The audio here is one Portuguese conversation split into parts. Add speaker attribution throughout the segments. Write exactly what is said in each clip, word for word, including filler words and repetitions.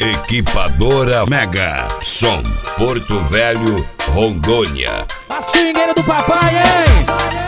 Speaker 1: Equipadora Mega Som, Porto Velho, Rondônia.
Speaker 2: A swingueira do papai, hein?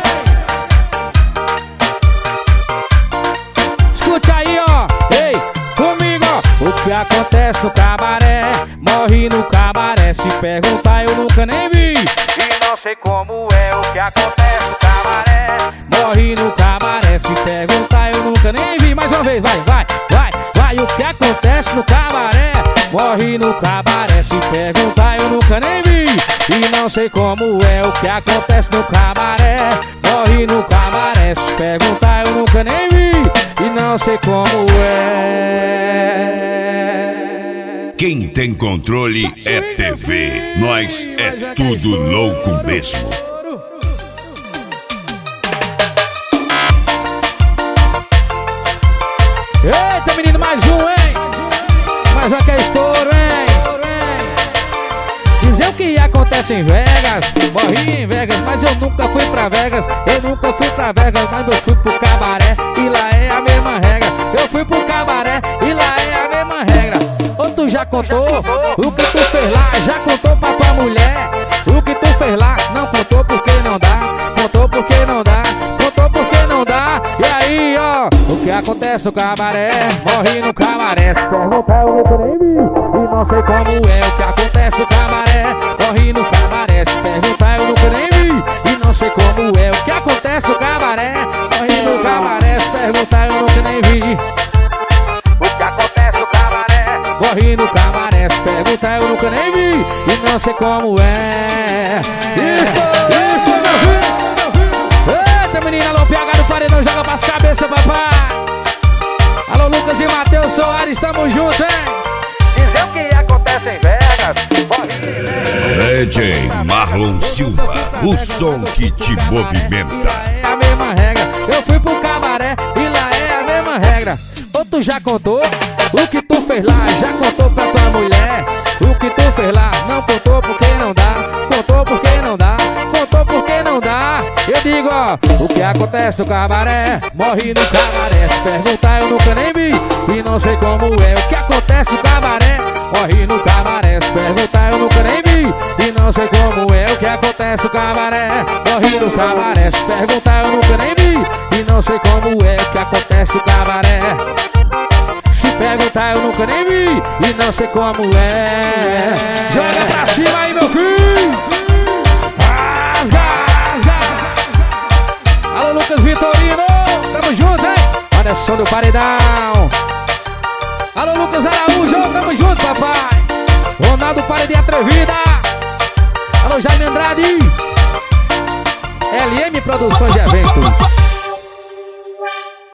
Speaker 2: Escute aí, ó. Ei, comigo, ó. O que acontece no cabaré, morre no cabaré. Se perguntar eu nunca nem vi, e não sei como é. O que acontece no cabaré, morre no cabaré. Se perguntar eu nunca nem vi. Mais uma vez, vai, vai, vai, vai. O que acontece no cabaré, morre no cabaré. Se perguntar eu nunca nem vi, e não sei como é. O que acontece no cabaré, morre no cabaré. Se perguntar eu nunca nem vi, e não sei como é.
Speaker 1: Quem tem controle é T V. Nós é tudo louco mesmo.
Speaker 2: Eita, menino, mais um, hein? Mais um que é estouro, hein? Dizer o que acontece em Vegas, morri em Vegas, mas eu nunca fui pra Vegas. Eu nunca fui pra Vegas, mas eu fui pro cabaré, e lá é a mesma regra. Eu fui pro cabaré, e lá é a mesma regra. Ou tu já contou o que tu fez lá? Já contou pra tua mulher o que tu fez lá? Não contou porque não dá, contou porque não dá, contou porque não dá. E aí, ó, o que acontece no cabaré, morre no cabaré. Se perguntar eu nunca nem vi, e não sei como é. O que acontece no cabaré, morre no cabaré. Se perguntar eu nunca nem vi, e não sei como é. O que acontece no cabaré, morre no cabaré. Se perguntar eu nunca nem vi. O que acontece no cabaré, morre no cabaré. Se perguntar eu nunca nem vi, e não sei como é. Isso, isso, meu filho. Eita, menina, alô, P H do Paredão, joga pras cabeças, papai. Alô, Lucas e Matheus Soares, tamo junto, hein? Dizer o que acontece em Vegas, morre em Vegas.
Speaker 1: D J Marlon Silva, o som que te movimenta.
Speaker 2: E lá é a mesma regra. Eu fui pro cabaré, e lá é a mesma regra. Ou tu já contou o que tu fez lá? Já contou pra tua mulher o que tu fez lá? Não contou porque não dá, contou porque não dá, contou porque não dá. Eu digo, ó, o que acontece no cabaré, morre no cabaré. Se perguntar eu nunca nem vi, e não sei como é. O que acontece no cabaré, morre no cabaré. Se perguntar eu nunca nem vi, e não sei como é. O que acontece no cabaré, morre no cabaré. Se perguntar eu nunca nem vi, e não sei como é. O que acontece no cabaré, se perguntar eu nunca nem vi, e não sei como é. Joga pra cima aí, meu filho. Rasga, rasga. Alô, Lucas Vitorino, tamo junto, hein? Anderson do Paredão. Alô, Lucas Araújo, tamo junto, papai. Ronaldo Paredinha Atrevida. Alô, Jaime Andrade. L M Produções de Eventos.